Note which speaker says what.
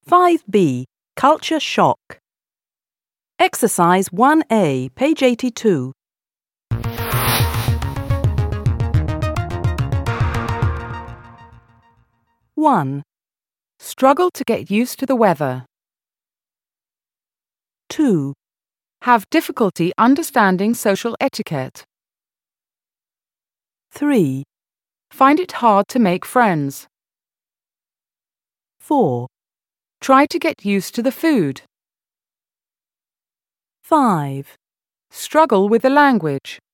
Speaker 1: 5B. Culture Shock. Exercise 1A, page 82. One.
Speaker 2: Struggle to get used to the weather.
Speaker 1: 2.
Speaker 2: Have difficulty understanding social etiquette.
Speaker 1: 3.
Speaker 2: Find it hard to make friends.
Speaker 1: 4.
Speaker 2: Try to get used to the food.
Speaker 1: 5.
Speaker 2: Struggle with the language.